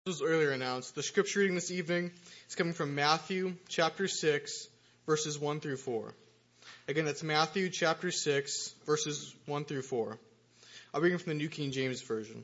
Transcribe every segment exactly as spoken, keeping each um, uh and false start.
Was earlier announced, the scripture reading this evening is coming from Matthew chapter six, verses one through four. Again, that's Matthew chapter six, verses one through four. I'll read from the New King James Version.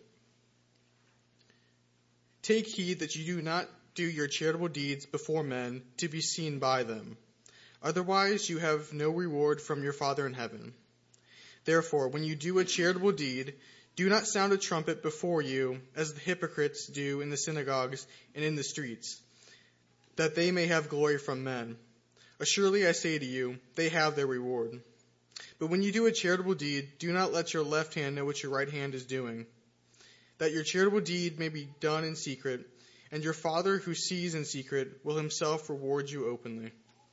Take heed that you do not do your charitable deeds before men to be seen by them. Otherwise you have no reward from your Father in heaven. Therefore, when you do a charitable deed, do not sound a trumpet before you, as the hypocrites do in the synagogues and in the streets, that they may have glory from men. Assuredly, I say to you, they have their reward. But when you do a charitable deed, do not let your left hand know what your right hand is doing, that your charitable deed may be done in secret, and your Father who sees in secret will himself reward you openly.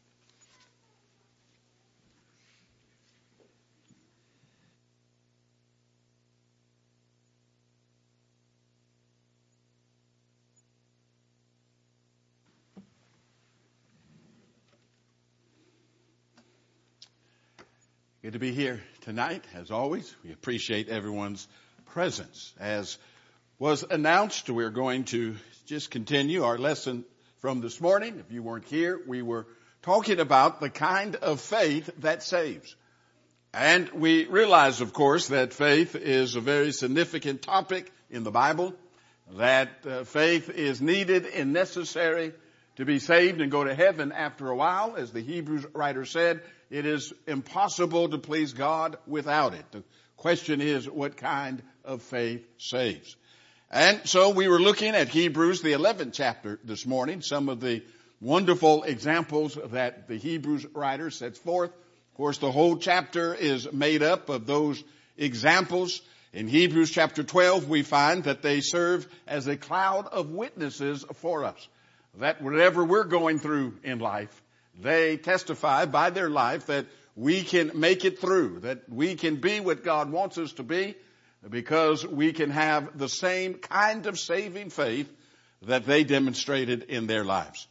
Good to be here tonight, as always. We appreciate everyone's presence. As was announced, we're going to just continue our lesson from this morning. If you weren't here, we were talking about the kind of faith that saves. And we realize, of course, that faith is a very significant topic in the Bible, that uh, faith is needed and necessary to be saved and go to heaven after a while. As the Hebrews writer said, it is impossible to please God without it. The question is, what kind of faith saves? And so we were looking at Hebrews, the eleventh chapter this morning, some of the wonderful examples that the Hebrews writer sets forth. Of course, the whole chapter is made up of those examples. In Hebrews chapter twelve, we find that they serve as a cloud of witnesses for us. That whatever we're going through in life, they testify by their life that we can make it through, that we can be what God wants us to be, because we can have the same kind of saving faith that they demonstrated in their lives.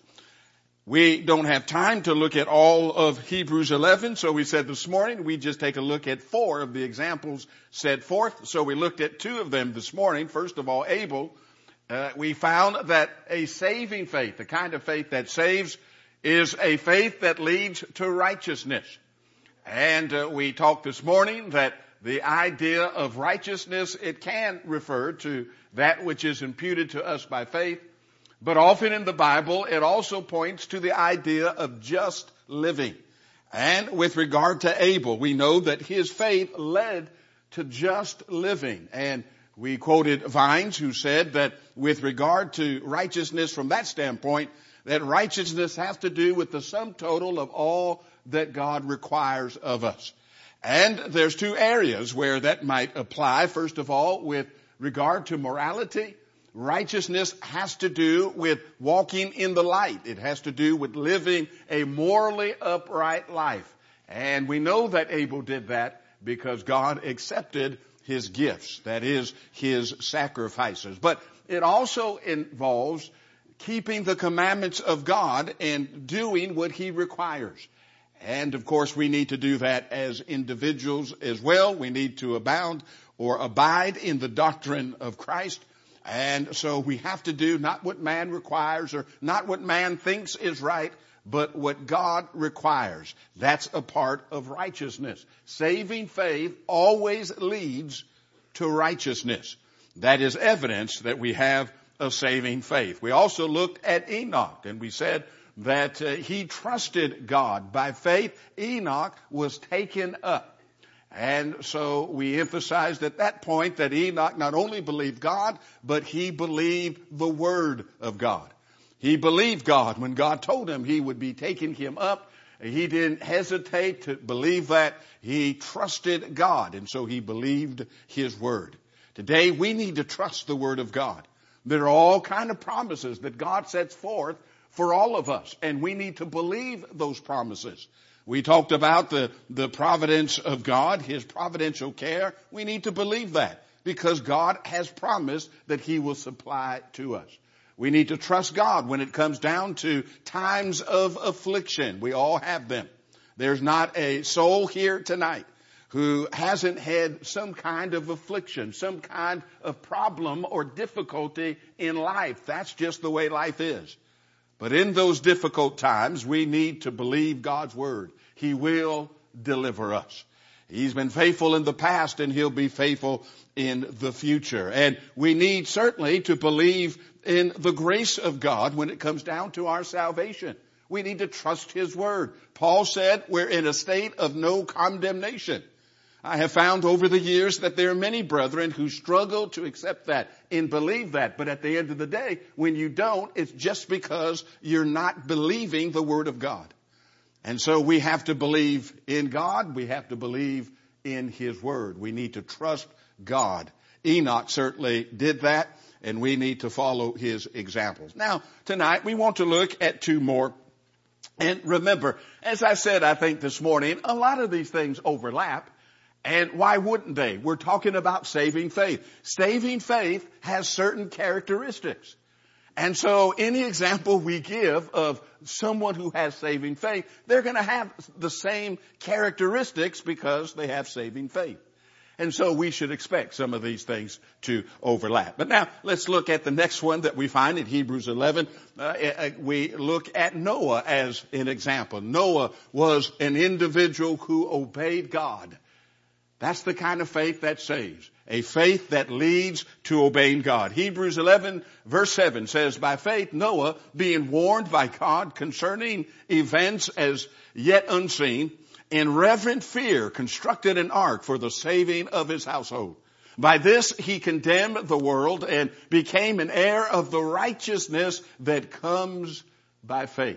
We don't have time to look at all of Hebrews eleven, so we said this morning we just take a look at four of the examples set forth. So we looked at two of them this morning. First of all, Abel. Uh, we found that a saving faith, the kind of faith that saves, is a faith that leads to righteousness. And uh, we talked this morning that the idea of righteousness, it can refer to that which is imputed to us by faith. But often in the Bible, it also points to the idea of just living. And with regard to Abel, we know that his faith led to just living. And we quoted Vines, who said that with regard to righteousness from that standpoint, that righteousness has to do with the sum total of all that God requires of us. And there's two areas where that might apply. First of all, with regard to morality, righteousness has to do with walking in the light. It has to do with living a morally upright life. And we know that Abel did that because God accepted his gifts, that is, his sacrifices. But it also involves keeping the commandments of God and doing what he requires. And of course, we need to do that as individuals as well. We need to abound or abide in the doctrine of Christ. And so we have to do not what man requires or not what man thinks is right, but what God requires. That's a part of righteousness. Saving faith always leads to righteousness. That is evidence that we have a saving faith. We also looked at Enoch, and we said that uh, he trusted God. By faith, Enoch was taken up. And so we emphasized at that point that Enoch not only believed God, but he believed the Word of God. He believed God when God told him he would be taking him up. He didn't hesitate to believe that. He trusted God, and so he believed his word. Today, we need to trust the Word of God. There are all kinds of promises that God sets forth for all of us, and we need to believe those promises. We talked about the, the providence of God, his providential care. We need to believe that because God has promised that he will supply to us. We need to trust God when it comes down to times of affliction. We all have them. There's not a soul here tonight who hasn't had some kind of affliction, some kind of problem or difficulty in life. That's just the way life is. But in those difficult times, we need to believe God's word. He will deliver us. He's been faithful in the past, and he'll be faithful in the future. And we need certainly to believe in the grace of God when it comes down to our salvation. We need to trust his word. Paul said we're in a state of no condemnation. I have found over the years that there are many brethren who struggle to accept that and believe that. But at the end of the day, when you don't, it's just because you're not believing the word of God. And so we have to believe in God. We have to believe in his word. We need to trust God. Enoch certainly did that, and we need to follow his examples. Now, tonight we want to look at two more. And remember, as I said, I think this morning, a lot of these things overlap. And why wouldn't they? We're talking about saving faith. Saving faith has certain characteristics. And so any example we give of someone who has saving faith, they're going to have the same characteristics because they have saving faith. And so we should expect some of these things to overlap. But now let's look at the next one that we find in Hebrews eleven. Uh, we look at Noah as an example. Noah was an individual who obeyed God. That's the kind of faith that saves. A faith that leads to obeying God. Hebrews eleven verse seven says, by faith Noah, being warned by God concerning events as yet unseen, in reverent fear constructed an ark for the saving of his household. By this he condemned the world and became an heir of the righteousness that comes by faith.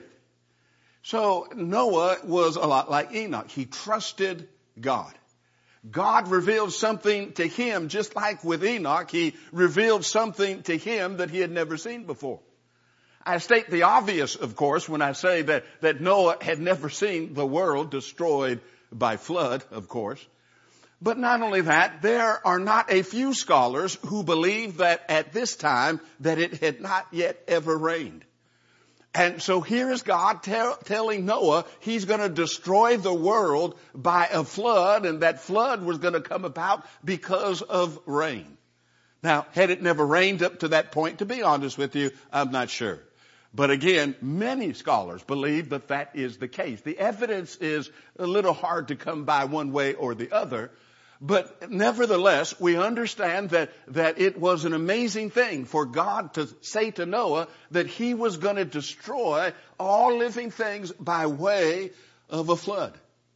So Noah was a lot like Enoch. He trusted God. God revealed something to him, just like with Enoch, he revealed something to him that he had never seen before. I state the obvious, of course, when I say that, that Noah had never seen the world destroyed by flood, of course. But not only that, there are not a few scholars who believe that at this time that it had not yet ever rained. And so here is God tell, telling Noah he's going to destroy the world by a flood, and that flood was going to come about because of rain. Now, had it never rained up to that point, to be honest with you, I'm not sure. But again, many scholars believe that that is the case. The evidence is a little hard to come by one way or the other. But nevertheless, we understand that, that it was an amazing thing for God to say to Noah that he was going to destroy all living things by way of a flood.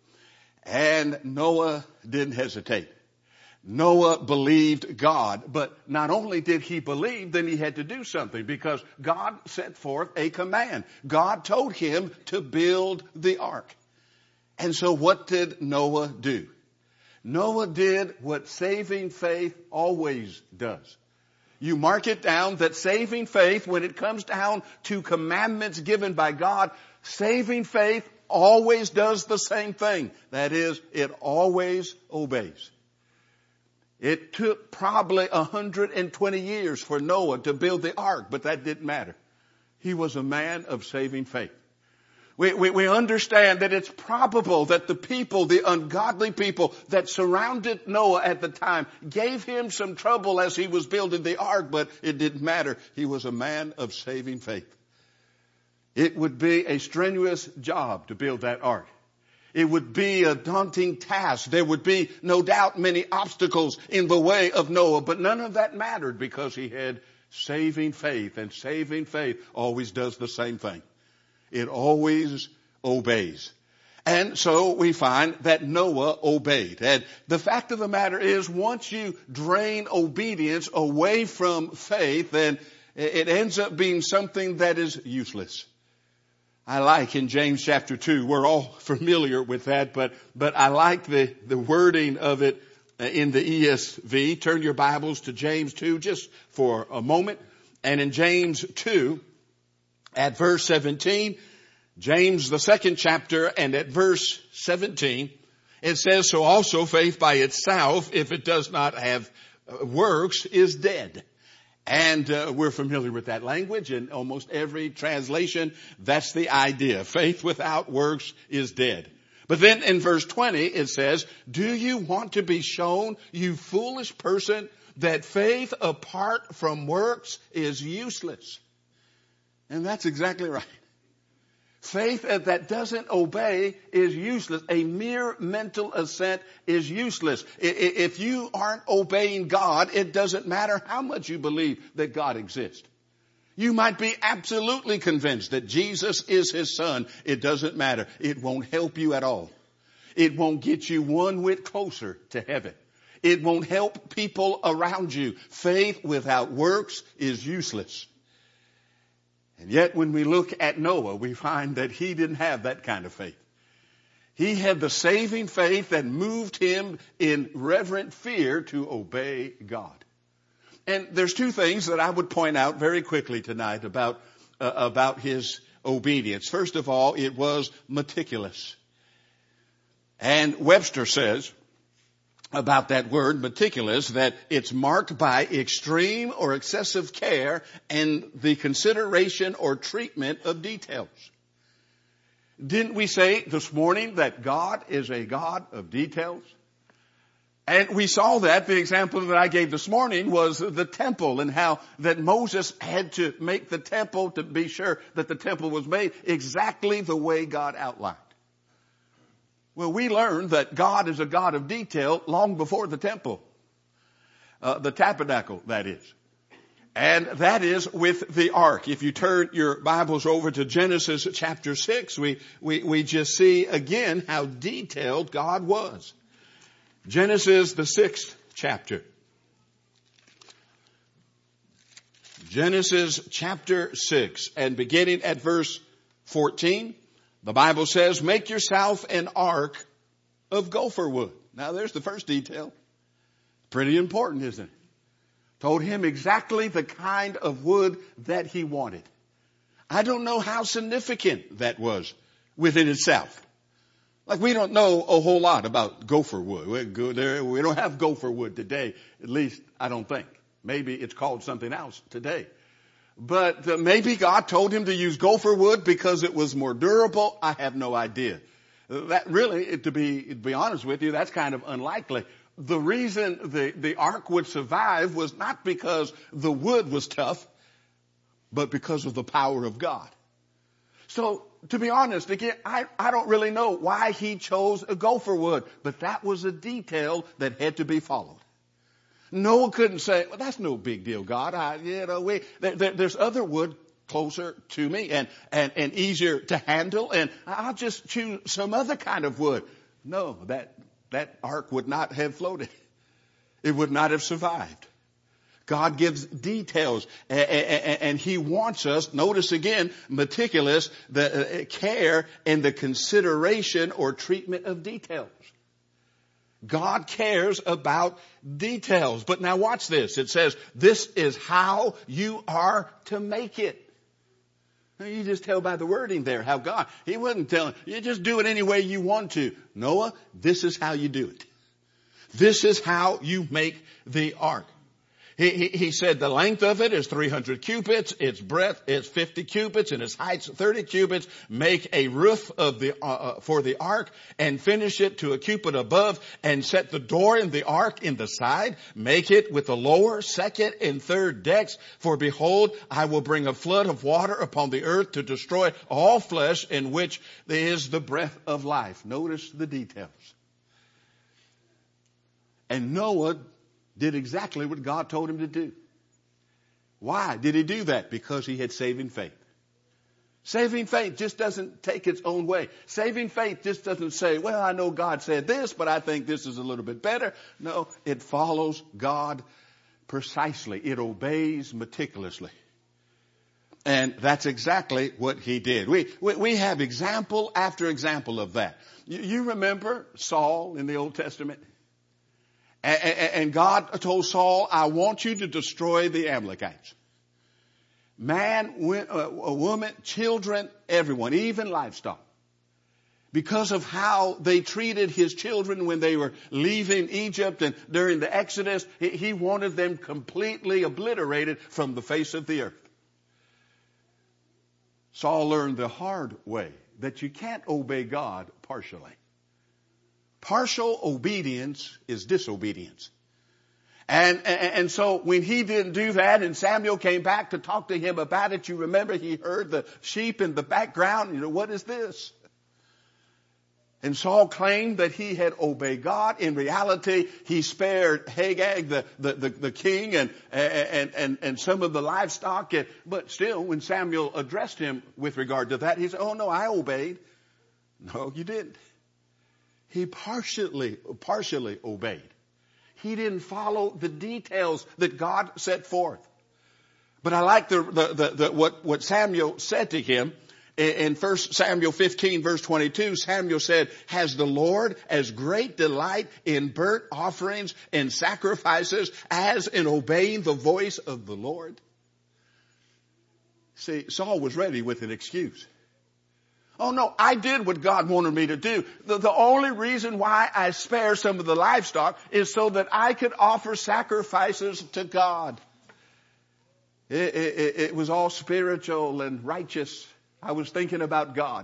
And Noah didn't hesitate. Noah believed God, but not only did he believe, then he had to do something because God set forth a command. God told him to build the ark. And so what did Noah do? Noah did what saving faith always does. You mark it down that saving faith, when it comes down to commandments given by God, saving faith always does the same thing. That is, it always obeys. It took probably one hundred twenty years for Noah to build the ark, but that didn't matter. He was a man of saving faith. We, we, we understand that it's probable that the people, the ungodly people that surrounded Noah at the time gave him some trouble as he was building the ark, but it didn't matter. He was a man of saving faith. It would be a strenuous job to build that ark. It would be a daunting task. There would be no doubt many obstacles in the way of Noah, but none of that mattered because he had saving faith, and saving faith always does the same thing. It always obeys. And so we find that Noah obeyed. And the fact of the matter is, once you drain obedience away from faith, then it ends up being something that is useless. I like in James chapter two, we're all familiar with that, but, but I like the, the wording of it in the E S V. Turn your Bibles to James two just for a moment. And in James two, at verse seventeen, James the second chapter, and at verse seventeen, it says, so also faith by itself, if it does not have works, is dead. And uh, we're familiar with that language in almost every translation. That's the idea. Faith without works is dead. But then in verse twenty it says, do you want to be shown, you foolish person, that faith apart from works is useless? And that's exactly right. Faith that doesn't obey is useless. A mere mental assent is useless. If you aren't obeying God, it doesn't matter how much you believe that God exists. You might be absolutely convinced that Jesus is his son. It doesn't matter. It won't help you at all. It won't get you one whit closer to heaven. It won't help people around you. Faith without works is useless. And yet when we look at Noah, we find that he didn't have that kind of faith. He had the saving faith that moved him in reverent fear to obey God. And there's two things that I would point out very quickly tonight about, uh, about his obedience. First of all, it was meticulous. And Webster says about that word meticulous that it's marked by extreme or excessive care and the consideration or treatment of details. Didn't we say this morning that God is a God of details? And we saw that the example that I gave this morning was the temple and how that Moses had to make the temple to be sure that the temple was made exactly the way God outlined. Well, we learned that God is a God of detail long before the temple. Uh, the tabernacle, that is. And that is with the ark. If you turn your Bibles over to Genesis chapter six, we, we, we just see again how detailed God was. Genesis, the sixth chapter. Genesis chapter six, and beginning at verse fourteen, the Bible says, make yourself an ark of gopher wood. Now there's the first detail. Pretty important, isn't it? Told him exactly the kind of wood that he wanted. I don't know how significant that was within itself. Like we don't know a whole lot about gopher wood. We don't have gopher wood today. At least I don't think. Maybe it's called something else today. But uh, maybe God told him to use gopher wood because it was more durable. I have no idea. That really, to be, to be honest with you, that's kind of unlikely. The reason the, the ark would survive was not because the wood was tough, but because of the power of God. So, to be honest, again, I, I don't really know why he chose a gopher wood, but that was a detail that had to be followed. Noah couldn't say, well, that's no big deal, God. I, you know, we, there, there, there's other wood closer to me and, and, and easier to handle, and I'll just choose some other kind of wood. No, that, that ark would not have floated. It would not have survived. God gives details, and he wants us, notice again, meticulous, the care and the consideration or treatment of details. God cares about details. But now watch this. It says, this is how you are to make it. Now you just tell by the wording there how God, he wasn't telling, you just do it any way you want to. Noah, this is how you do it. This is how you make the ark. He, he, he said the length of it is three hundred cubits, its breadth is fifty cubits, and its height thirty cubits. Make a roof of the, uh, for the ark and finish it to a cubit above, and set the door in the ark in the side. Make it with the lower, second, and third decks. For behold, I will bring a flood of water upon the earth to destroy all flesh in which there is the breath of life. Notice the details. And Noah did exactly what God told him to do. Why did he do that? Because he had saving faith. Saving faith just doesn't take its own way. Saving faith just doesn't say, well, I know God said this, but I think this is a little bit better. No, it follows God precisely. It obeys meticulously. And that's exactly what he did. We, we, we have example after example of that. You, you remember Saul in the Old Testament? And God told Saul, I want you to destroy the Amalekites. Man, a woman, children, everyone, even livestock. Because of how they treated his children when they were leaving Egypt and during the Exodus, he wanted them completely obliterated from the face of the earth. Saul learned the hard way that you can't obey God partially. Partial obedience is disobedience. And, and, and so when he didn't do that and Samuel came back to talk to him about it, you remember he heard the sheep in the background. You know, what is this? And Saul claimed that he had obeyed God. In reality, he spared Hagag, the, the, the, the king, and, and, and, and some of the livestock. And, but still, when Samuel addressed him with regard to that, he said, oh no, I obeyed. No, you didn't. He partially, partially obeyed. He didn't follow the details that God set forth. But I like the, the, the, the what, what Samuel said to him. In First Samuel fifteen verse twenty-two, Samuel said, has the Lord as great delight in burnt offerings and sacrifices as in obeying the voice of the Lord? See, Saul was ready with an excuse. Oh no, I did what God wanted me to do. The, the only reason why I spare some of the livestock is so that I could offer sacrifices to God. It, it, it was all spiritual and righteous. I was thinking about God.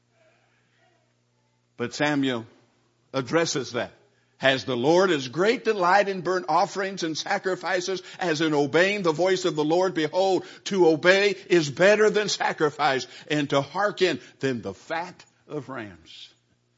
But Samuel addresses that. Has the Lord as great delight in burnt offerings and sacrifices as in obeying the voice of the Lord? Behold, to obey is better than sacrifice, and to hearken than the fat of rams.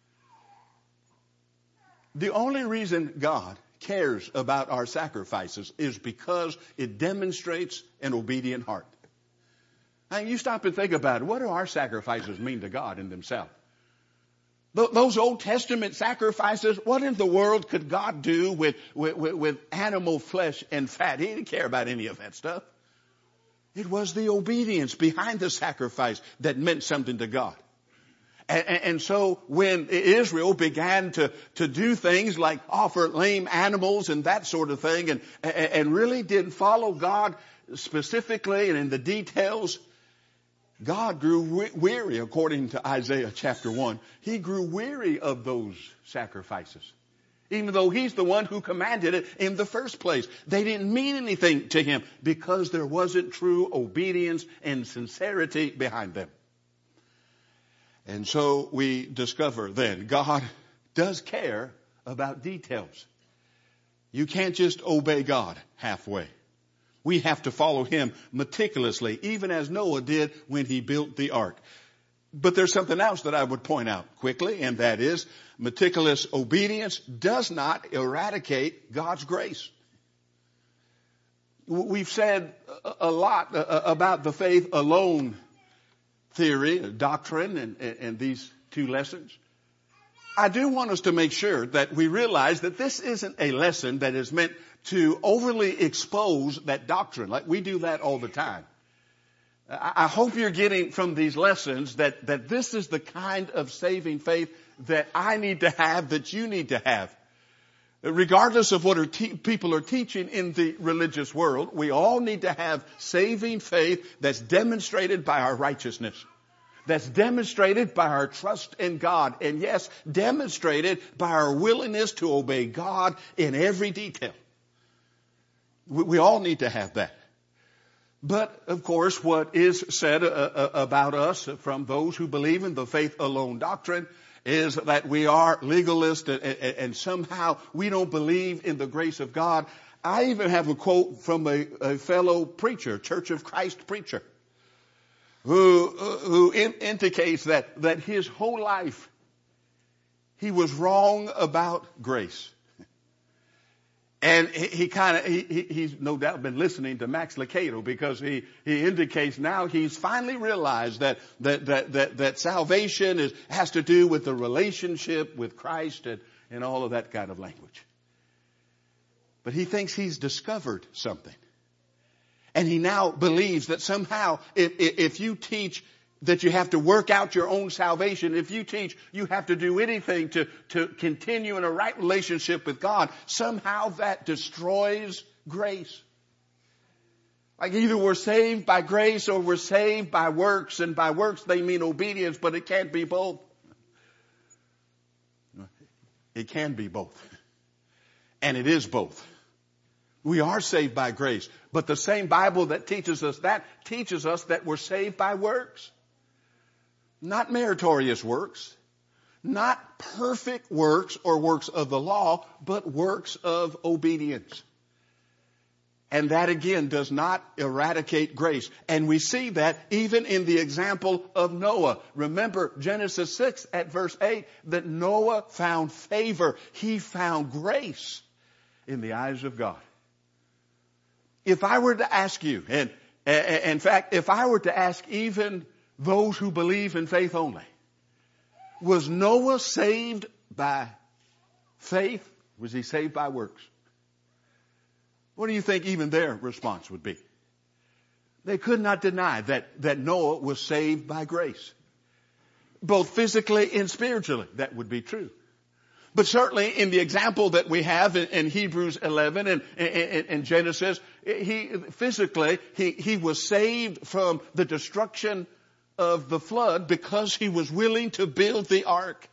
The only reason God cares about our sacrifices is because it demonstrates an obedient heart. Now, you stop and think about it. What do our sacrifices mean to God in themselves? Those Old Testament sacrifices, what in the world could God do with, with, with animal flesh and fat? He didn't care about any of that stuff. It was the obedience behind the sacrifice that meant something to God. And, and so when Israel began to, to do things like offer lame animals and that sort of thing, and, and really didn't follow God specifically and in the details, God grew weary, according to Isaiah chapter one. He grew weary of those sacrifices. Even though he's the one who commanded it in the first place. They didn't mean anything to him because there wasn't true obedience and sincerity behind them. And so we discover then God does care about details. You can't just obey God halfway. We have to follow him meticulously, even as Noah did when he built the ark. But there's something else that I would point out quickly, and that is meticulous obedience does not eradicate God's grace. We've said a lot about the faith alone theory, doctrine, and, and these two lessons. I do want us to make sure that we realize that this isn't a lesson that is meant to overly expose that doctrine. Like we do that all the time. I hope you're getting from these lessons that, that this is the kind of saving faith that I need to have, that you need to have. Regardless of what are te- people are teaching in the religious world, we all need to have saving faith that's demonstrated by our righteousness. That's demonstrated by our trust in God. And yes, demonstrated by our willingness to obey God in every detail. We, we all need to have that. But, of course, what is said uh, uh, about us from those who believe in the faith alone doctrine is that we are legalists and, and, and somehow we don't believe in the grace of God. I even have a quote from a, a fellow preacher, Church of Christ preacher, who, uh, who in, indicates that, that his whole life he was wrong about grace. And he, he kind of, he, he, he's no doubt been listening to Max Lucado because he, he indicates now he's finally realized that, that, that, that, that salvation is, has to do with the relationship with Christ and, and all of that kind of language. But he thinks he's discovered something. And he now believes that somehow if, if you teach that you have to work out your own salvation, if you teach you have to do anything to, to continue in a right relationship with God, somehow that destroys grace. Like either we're saved by grace or we're saved by works, and by works they mean obedience, but it can't be both. It can be both. And it is both. We are saved by grace, but the same Bible that teaches us that teaches us that we're saved by works. Not meritorious works, Not perfect works or works of the law, but works of obedience. And that again does not eradicate grace. And we see that even in the example of Noah. Remember Genesis six at verse eight, that Noah found favor. He found grace in the eyes of God. If I were to ask you, and in fact, if I were to ask even those who believe in faith only, was Noah saved by faith? Was he saved by works? What do you think even their response would be? They could not deny that, that Noah was saved by grace. Both physically and spiritually, that would be true. But certainly in the example that we have in, in Hebrews eleven and in Genesis, he physically, he, he was saved from the destruction of the flood because he was willing to build the ark.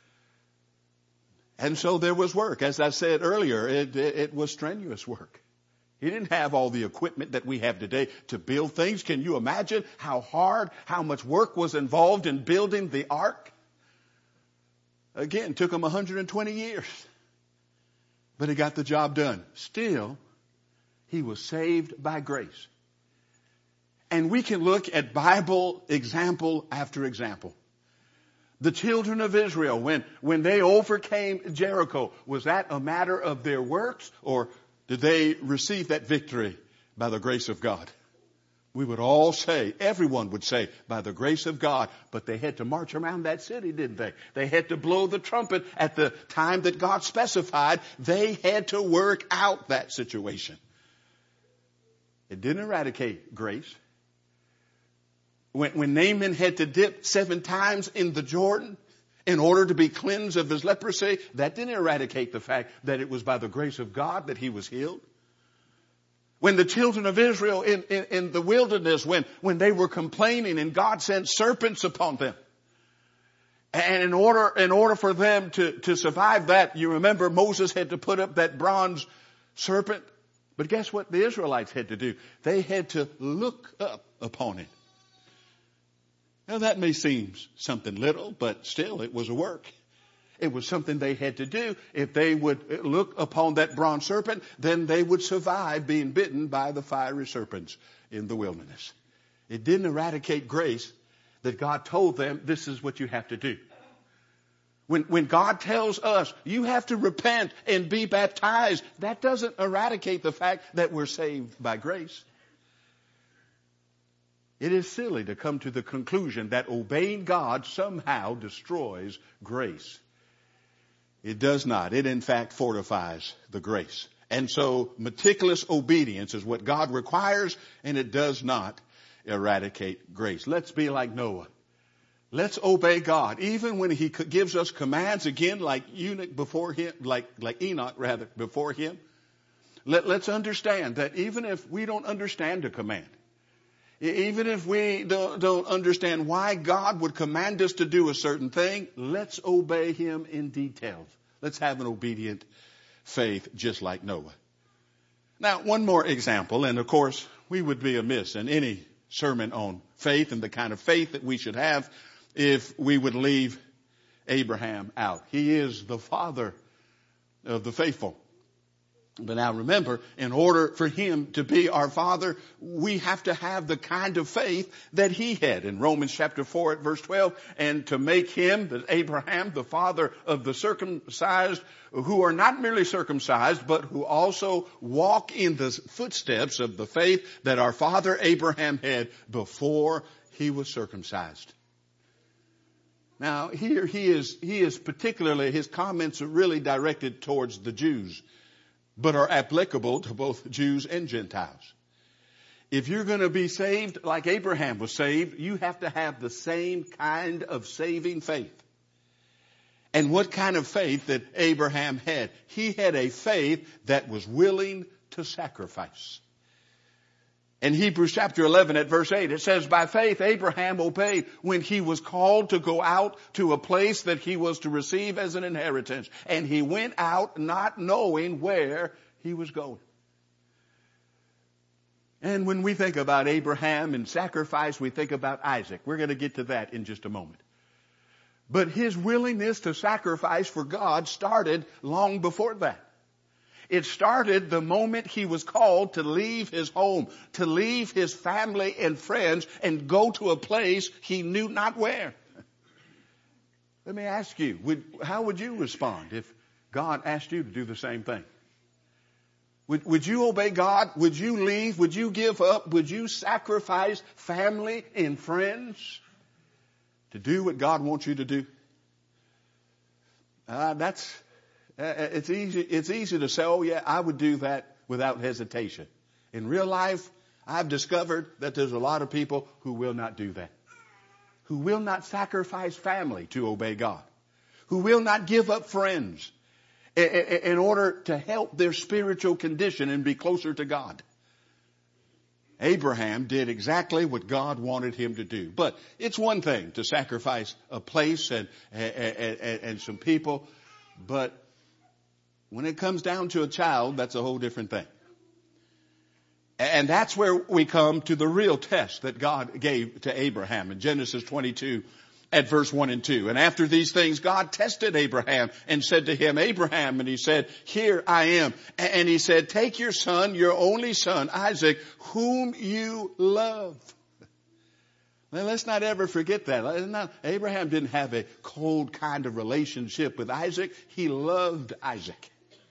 And so there was work. As I said earlier, it, it, it was strenuous work. He didn't have all the equipment that we have today to build things. Can you imagine how hard, how much work was involved in building the ark? Again, it took him one hundred twenty years. But he got the job done. Still, he was saved by grace. And we can look at Bible example after example. The children of Israel, when, when they overcame Jericho, was that a matter of their works, or did they receive that victory by the grace of God? We would all say, everyone would say, by the grace of God. But they had to march around that city, didn't they? They had to blow the trumpet at the time that God specified. They had to work out that situation. It didn't eradicate grace. When, when Naaman had to dip seven times in the Jordan in order to be cleansed of his leprosy, that didn't eradicate the fact that it was by the grace of God that he was healed. When the children of Israel in, in, in the wilderness, when, when they were complaining and God sent serpents upon them. And in order, in order for them to, to survive that, you remember Moses had to put up that bronze serpent. But guess what the Israelites had to do? They had to look up upon it. Now that may seem something little, but still it was a work. It was something they had to do. If they would look upon that bronze serpent, then they would survive being bitten by the fiery serpents in the wilderness. It didn't eradicate grace that God told them, this is what you have to do. When, when God tells us, you have to repent and be baptized, that doesn't eradicate the fact that we're saved by grace. It is silly to come to the conclusion that obeying God somehow destroys grace. It does not. It in fact fortifies the grace. And so meticulous obedience is what God requires, and it does not eradicate grace. Let's be like Noah. Let's obey God, even when He gives us commands, again, like Enoch before him, like, like Enoch rather, before him. Let, let's understand that even if we don't understand a command, even if we don't, don't understand why God would command us to do a certain thing, let's obey Him in details. Let's have an obedient faith just like Noah. Now, one more example, and of course, we would be amiss in any sermon on faith and the kind of faith that we should have if we would leave Abraham out. He is the father of the faithful. But now remember, in order for him to be our father, we have to have the kind of faith that he had. In Romans chapter four at verse twelve, and to make him, that Abraham, the father of the circumcised, who are not merely circumcised, but who also walk in the footsteps of the faith that our father Abraham had before he was circumcised. Now here he is, he is particularly, his comments are really directed towards the Jews, but are applicable to both Jews and Gentiles. If you're going to be saved like Abraham was saved, you have to have the same kind of saving faith. And what kind of faith that Abraham had? He had a faith that was willing to sacrifice. In Hebrews chapter eleven at verse eight, it says, by faith Abraham obeyed when he was called to go out to a place that he was to receive as an inheritance. And he went out not knowing where he was going. And when we think about Abraham and sacrifice, we think about Isaac. We're going to get to that in just a moment. But his willingness to sacrifice for God started long before that. It started the moment he was called to leave his home, to leave his family and friends and go to a place he knew not where. Let me ask you, would, how would you respond if God asked you to do the same thing? Would, would you obey God? Would you leave? Would you give up? Would you sacrifice family and friends to do what God wants you to do? Uh, that's, uh, it's easy, it's easy to say, oh yeah, I would do that without hesitation. In real life, I've discovered that there's a lot of people who will not do that. Who will not sacrifice family to obey God. Who will not give up friends in order to help their spiritual condition and be closer to God. Abraham did exactly what God wanted him to do. But it's one thing to sacrifice a place and, and, and, and some people. But when it comes down to a child, that's a whole different thing. And that's where we come to the real test that God gave to Abraham in Genesis twenty-two at verse one and two. And after these things, God tested Abraham and said to him, Abraham, and he said, here I am. And he said, take your son, your only son, Isaac, whom you love. Now, let's not ever forget that. Not, Abraham didn't have a cold kind of relationship with Isaac. He loved Isaac.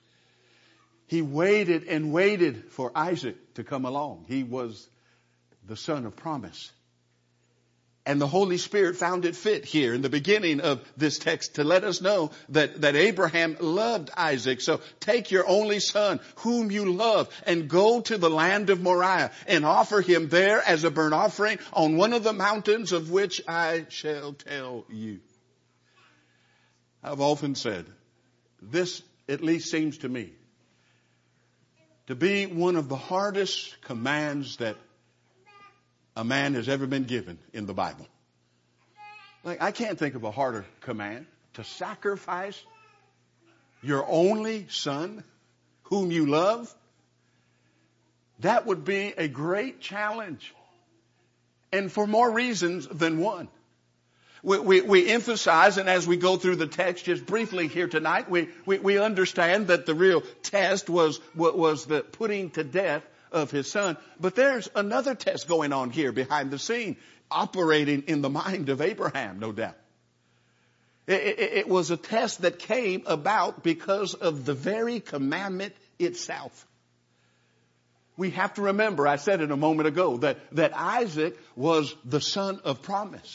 He waited and waited for Isaac to come along. He was the son of promise. And the Holy Spirit found it fit here in the beginning of this text to let us know that, that Abraham loved Isaac. So take your only son, whom you love, and go to the land of Moriah and offer him there as a burnt offering on one of the mountains of which I shall tell you. I've often said, this at least seems to me to be one of the hardest commands that a man has ever been given in the Bible. Like, I can't think of a harder command to sacrifice your only son whom you love. That would be a great challenge. And for more reasons than one. We, we, we emphasize, and as we go through the text just briefly here tonight, we, we, we understand that the real test was, was the putting to death of his son. But there's another test going on here behind the scene, operating in the mind of Abraham, no doubt. It, it, it was a test that came about because of the very commandment itself. We have to remember, I said it a moment ago, that, that Isaac was the son of promise.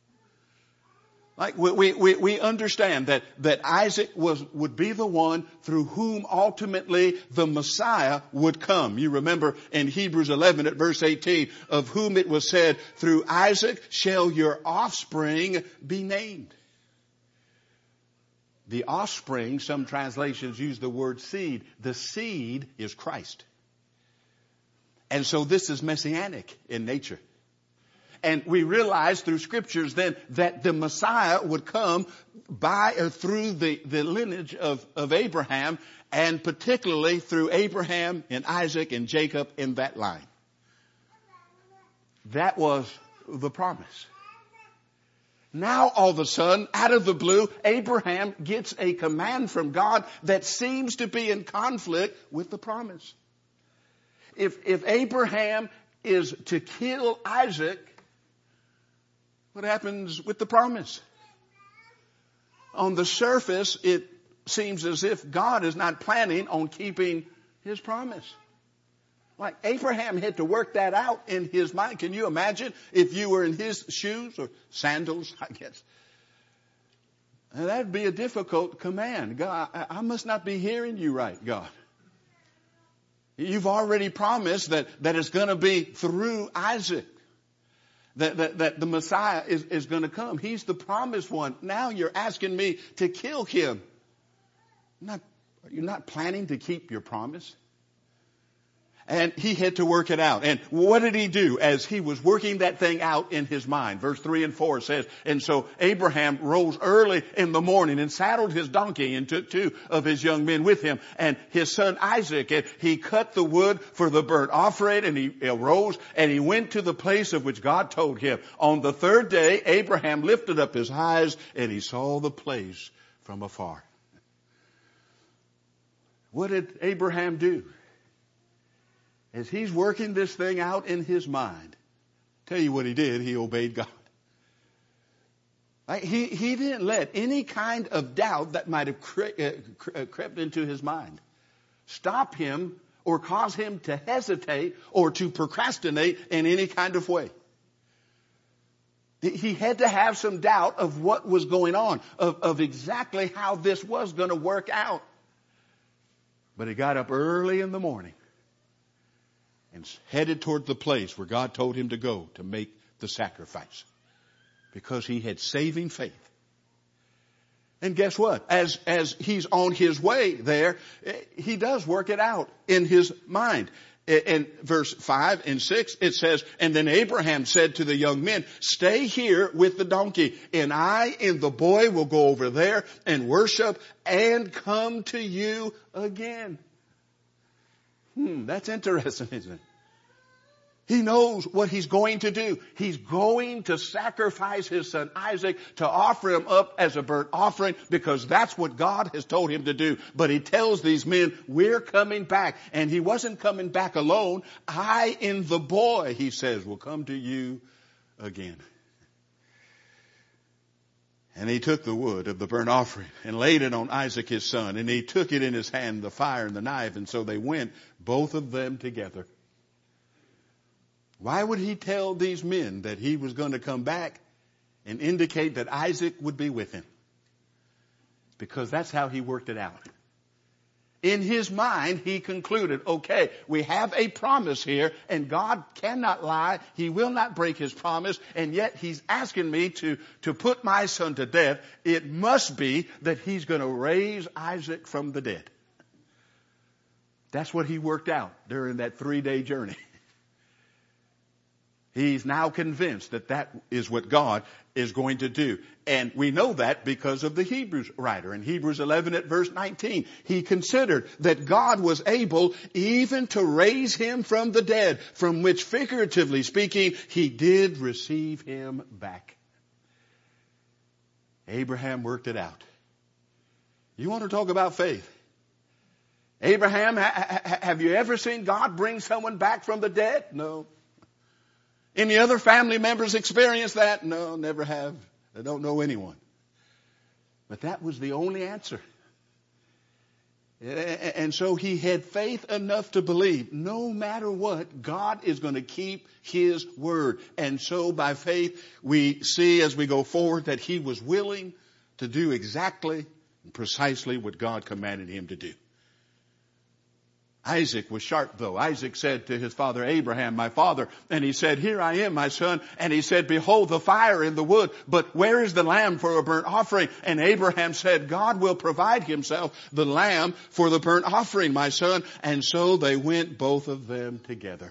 Like we, we, we understand that, that Isaac was, would be the one through whom ultimately the Messiah would come. You remember in Hebrews eleven at verse eighteen, of whom it was said, through Isaac shall your offspring be named. The offspring, some translations use the word seed. The seed is Christ. And so this is messianic in nature. And we realize through scriptures then that the Messiah would come by or through the, the lineage of, of Abraham, and particularly through Abraham and Isaac and Jacob in that line. That was the promise. Now all of a sudden, out of the blue, Abraham gets a command from God that seems to be in conflict with the promise. If, if Abraham is to kill Isaac, what happens with the promise? On the surface, it seems as if God is not planning on keeping his promise. Like Abraham had to work that out in his mind. Can you imagine if you were in his shoes or sandals, I guess? And that'd be a difficult command. God, I, I must not be hearing you right, God. You've already promised that, that it's going to be through Isaac. That, that, that the Messiah is, is going to come. He's the promised one. Now you're asking me to kill him. Not, are you not planning to keep your promise? And he had to work it out. And what did he do as he was working that thing out in his mind? Verse three and four says, and so Abraham rose early in the morning and saddled his donkey and took two of his young men with him and his son Isaac. And he cut the wood for the burnt offering, and he arose and he went to the place of which God told him. On the third day, Abraham lifted up his eyes and he saw the place from afar. What did Abraham do? As he's working this thing out in his mind, tell you what he did, he obeyed God. Right? He, he didn't let any kind of doubt that might have cre- uh, cre- crept into his mind stop him or cause him to hesitate or to procrastinate in any kind of way. He had to have some doubt of what was going on, of, of exactly how this was going to work out. But he got up early in the morning and headed toward the place where God told him to go to make the sacrifice. Because he had saving faith. And guess what? As, as he's on his way there, he does work it out in his mind. In verse five and six, it says, and then Abraham said to the young men, stay here with the donkey, and I and the boy will go over there and worship and come to you again. Hmm, that's interesting, isn't it? He knows what he's going to do. He's going to sacrifice his son Isaac to offer him up as a burnt offering because that's what God has told him to do. But he tells these men, we're coming back. And he wasn't coming back alone. I and the boy, he says, will come to you again. And he took the wood of the burnt offering and laid it on Isaac his son. And he took it in his hand, the fire and the knife. And so they went, both of them together. Why would he tell these men that he was going to come back and indicate that Isaac would be with him? Because that's how he worked it out. In his mind, he concluded, okay, we have a promise here, and God cannot lie. He will not break his promise, and yet he's asking me to, to put my son to death. It must be that he's going to raise Isaac from the dead. That's what he worked out during that three-day journey. He's now convinced that that is what God is going to do. And we know that because of the Hebrews writer. In Hebrews eleven at verse nineteen, he considered that God was able even to raise him from the dead, from which figuratively speaking, he did receive him back. Abraham worked it out. You want to talk about faith? Abraham, ha- ha- have you ever seen God bring someone back from the dead? No. Any other family members experience that? No, never have. I don't know anyone. But that was the only answer. And so he had faith enough to believe no matter what, God is going to keep his word. And so by faith, we see as we go forward that he was willing to do exactly and precisely what God commanded him to do. Isaac was sharp though. Isaac said to his father Abraham, my father, and he said, here I am, my son. And he said, behold the fire and the wood, but where is the lamb for a burnt offering? And Abraham said, God will provide himself the lamb for the burnt offering, my son. And so they went both of them together.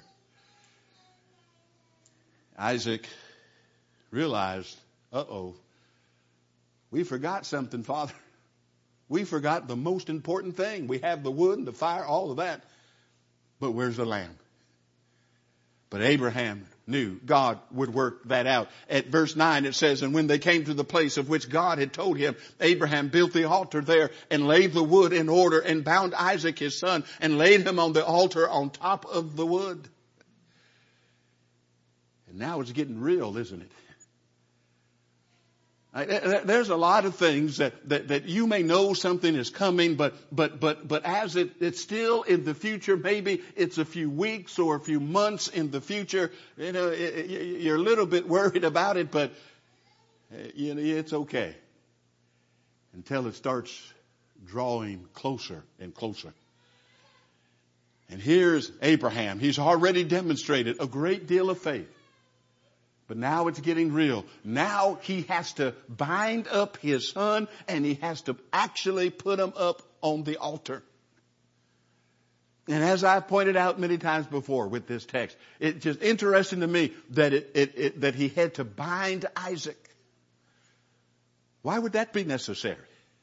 Isaac realized, uh-oh, we forgot something, Father. We forgot the most important thing. We have the wood and the fire, all of that. But where's the lamb? But Abraham knew God would work that out. At verse nine it says, and when they came to the place of which God had told him, Abraham built the altar there and laid the wood in order and bound Isaac his son and laid him on the altar on top of the wood. And now it's getting real, isn't it? There's a lot of things that, that, that you may know something is coming, but, but, but, but as it, it's still in the future, maybe it's a few weeks or a few months in the future, you know, it, you're a little bit worried about it, but you know, it's okay until it starts drawing closer and closer. And here's Abraham. He's already demonstrated a great deal of faith. But now it's getting real. Now he has to bind up his son and he has to actually put him up on the altar. And as I've pointed out many times before with this text, it's just interesting to me that it, it, it that he had to bind Isaac. Why would that be necessary?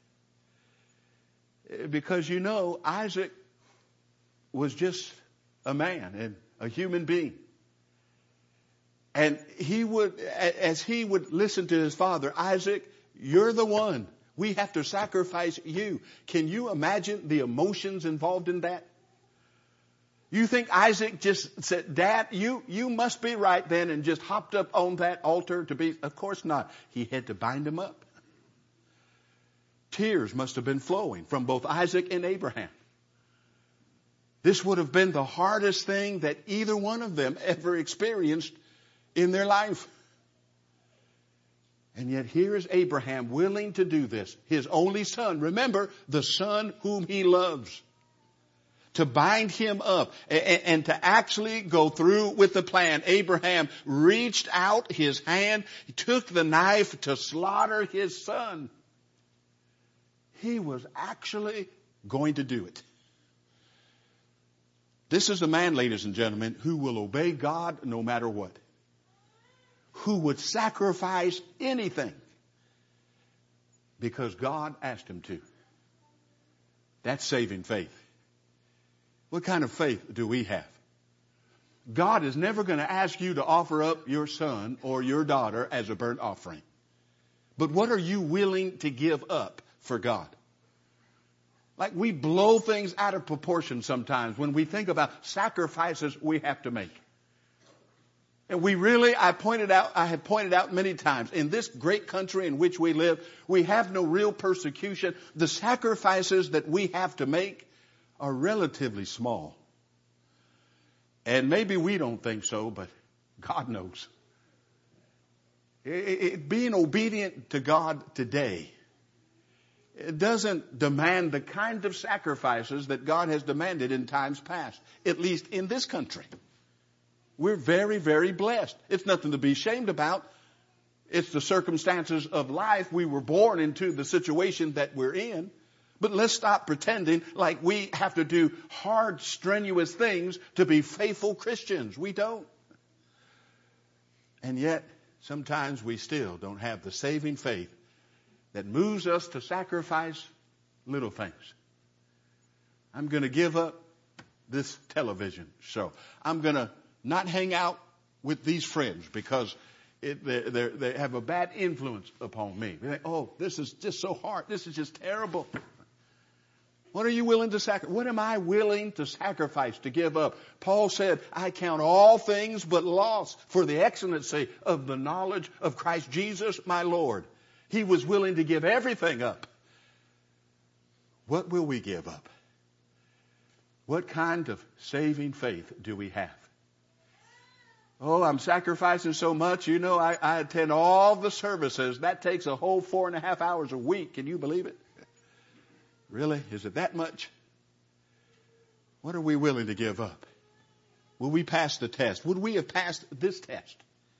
Because you know, Isaac was just a man and a human being. And he would, as he would listen to his father, Isaac, you're the one. We have to sacrifice you. Can you imagine the emotions involved in that? You think Isaac just said, Dad, you, you must be right then, and just hopped up on that altar to be? Of course not. He had to bind him up. Tears must have been flowing from both Isaac and Abraham. This would have been the hardest thing that either one of them ever experienced in their life. And yet here is Abraham willing to do this. His only son. Remember, the son whom he loves. To bind him up and, and to actually go through with the plan. Abraham reached out his hand, he took the knife to slaughter his son. He was actually going to do it. This is a man, ladies and gentlemen, who will obey God no matter what. Who would sacrifice anything because God asked him to. That's saving faith. What kind of faith do we have? God is never going to ask you to offer up your son or your daughter as a burnt offering. But what are you willing to give up for God? Like we blow things out of proportion sometimes when we think about sacrifices we have to make. And we really, I pointed out, I have pointed out many times, in this great country in which we live, we have no real persecution. The sacrifices that we have to make are relatively small. And maybe we don't think so, but God knows. It, it, being obedient to God today, it doesn't demand the kind of sacrifices that God has demanded in times past, at least in this country. We're very, very blessed. It's nothing to be ashamed about. It's the circumstances of life. We were born into the situation that we're in. But let's stop pretending like we have to do hard, strenuous things to be faithful Christians. We don't. And yet, sometimes we still don't have the saving faith that moves us to sacrifice little things. I'm going to give up this television show. I'm going to not hang out with these friends because it, they, they have a bad influence upon me. They think, oh, this is just so hard. This is just terrible. What are you willing to sacrifice? What am I willing to sacrifice, to give up? Paul said, I count all things but loss for the excellency of the knowledge of Christ Jesus, my Lord. He was willing to give everything up. What will we give up? What kind of saving faith do we have? Oh, I'm sacrificing so much. You know, I, I attend all the services. That takes a whole four and a half hours a week. Can you believe it? Really? Is it that much? What are we willing to give up? Will we pass the test? Would we have passed this test?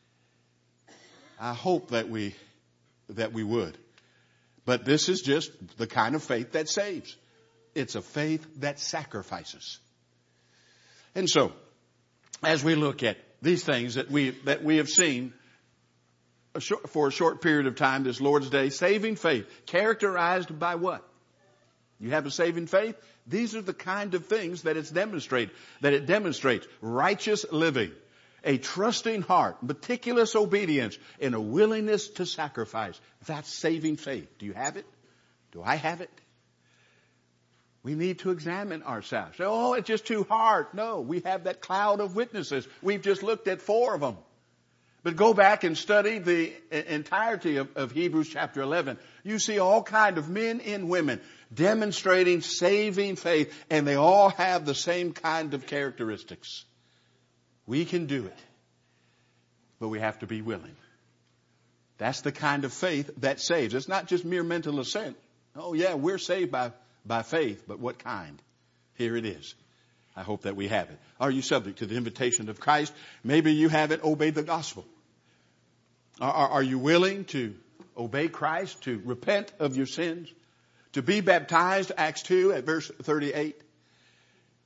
I hope that we, that we would. But this is just the kind of faith that saves. It's a faith that sacrifices. And so, as we look at these things that we, that we have seen a short, for a short period of time this Lord's Day, saving faith, characterized by what? You have a saving faith? These are the kind of things that it's demonstrated, that it demonstrates. Righteous living, a trusting heart, meticulous obedience, and a willingness to sacrifice. That's saving faith. Do you have it? Do I have it? We need to examine ourselves. Say, oh, it's just too hard. No, we have that cloud of witnesses. We've just looked at four of them. But go back and study the entirety of, of Hebrews chapter eleven. You see all kind of men and women demonstrating saving faith, and they all have the same kind of characteristics. We can do it, but we have to be willing. That's the kind of faith that saves. It's not just mere mental assent. Oh yeah, we're saved by, by faith, but what kind? Here it is. I hope that we have it. Are you subject to the invitation of Christ? Maybe you haven't obeyed the gospel. Are, are, are you willing to obey Christ, to repent of your sins, to be baptized, Acts two at verse thirty-eight?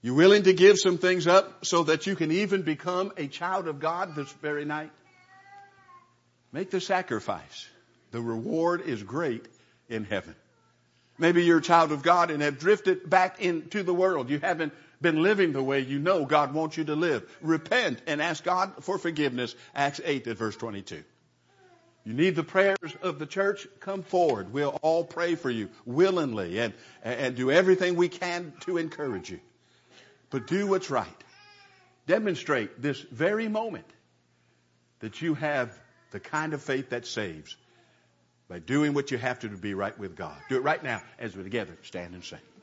You willing to give some things up so that you can even become a child of God this very night? Make the sacrifice. The reward is great in heaven. Maybe you're a child of God and have drifted back into the world. You haven't been living the way you know God wants you to live. Repent and ask God for forgiveness. Acts eight at verse twenty-two. You need the prayers of the church? Come forward. We'll all pray for you willingly and, and do everything we can to encourage you. But do what's right. Demonstrate this very moment that you have the kind of faith that saves by doing what you have to to be right with God. Do it right now as we together stand and sing.